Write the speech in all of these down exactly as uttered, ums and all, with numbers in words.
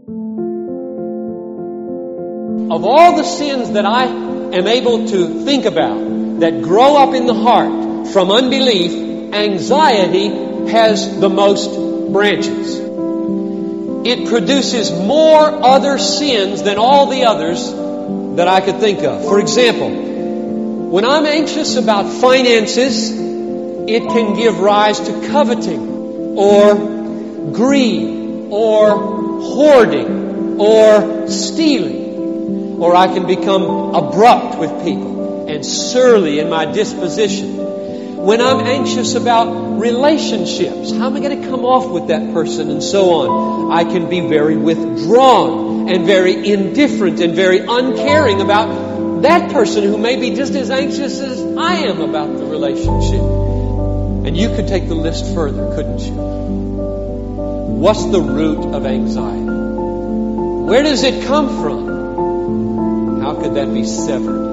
Of all the sins that I am able to think about that grow up in the heart from unbelief, anxiety has the most branches. It produces more other sins than all the others that I could think of. For example, when I'm anxious about finances, it can give rise to coveting or greed or hoarding or stealing. Or I can become abrupt with people and surly in my disposition. When I'm anxious about relationships, how am I going to come off with that person and so on? I can be very withdrawn and very indifferent and very uncaring about that person who may be just as anxious as I am about the relationship. And you could take the list further, couldn't you? What's the root of anxiety? Where does it come from? How could that be severed?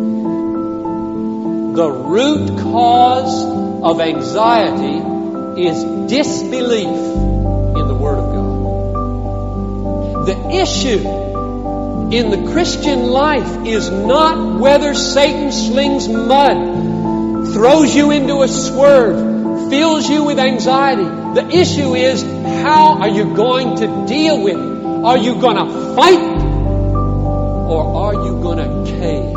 The root cause of anxiety is disbelief in the Word of God. The issue in the Christian life is not whether Satan slings mud, throws you into a swerve, fills you with anxiety. The issue is, how are you going to deal with it? Are you going to fight? Or are you going to cave?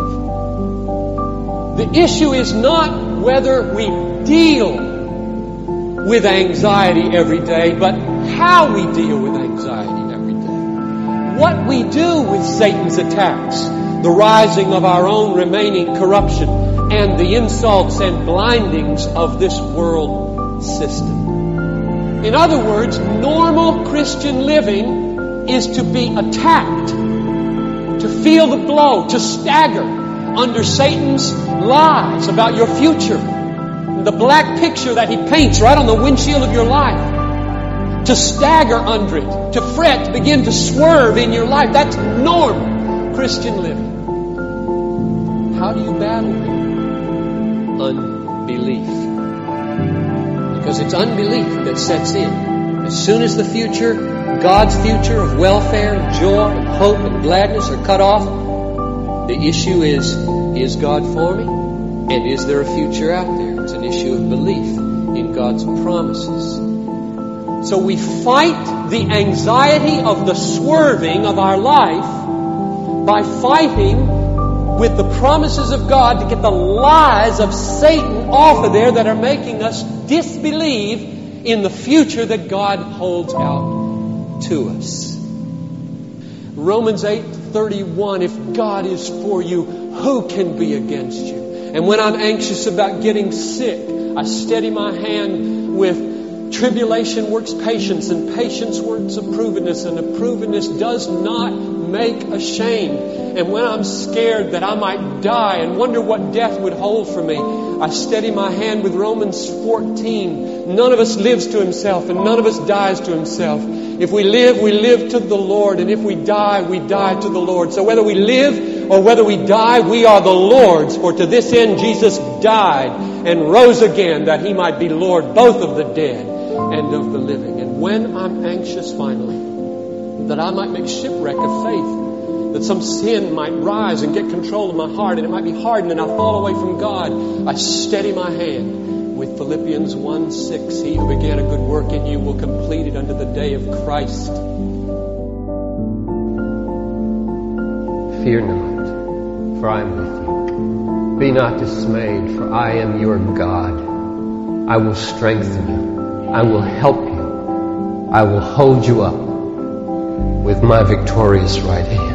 The issue is not whether we deal with anxiety every day, but how we deal with anxiety every day. What we do with Satan's attacks, the rising of our own remaining corruption, and the insults and blindings of this world system. In other words, normal Christian living is to be attacked, to feel the blow, to stagger under Satan's lies about your future, the black picture that he paints right on the windshield of your life, to stagger under it, to fret, to begin to swerve in your life. That's normal Christian living. How do you battle it? Unbelief. Because it's unbelief that sets in. As soon as the future, God's future of welfare and joy and hope and gladness are cut off, the issue is, is God for me? And is there a future out there? It's an issue of belief in God's promises. So we fight the anxiety of the swerving of our life by fighting with the promises of God to get the lies of Satan off of there that are making us disbelieve in the future that God holds out to us. Romans eight thirty-one, if God is for you, who can be against you? And when I'm anxious about getting sick, I steady my hand with tribulation works patience, and patience works approvedness, and approvedness does not make ashamed. And when I'm scared that I might die and wonder what death would hold for me, I steady my hand with Romans fourteen. None of us lives to himself, and none of us dies to himself. If we live, we live to the Lord, and if we die, we die to the Lord. So whether we live or whether we die, we are the Lord's. For to this end Jesus died and rose again, that he might be Lord both of the dead and of the living. And when I'm anxious finally, that I might make shipwreck of faith, that some sin might rise and get control of my heart, and it might be hardened and I'll fall away from God, I steady my hand with Philippians one six. He who began a good work in you will complete it unto the day of Christ. Fear not, for I am with you. Be not dismayed, for I am your God. I will strengthen you. I will help you. I will hold you up with my victorious right hand.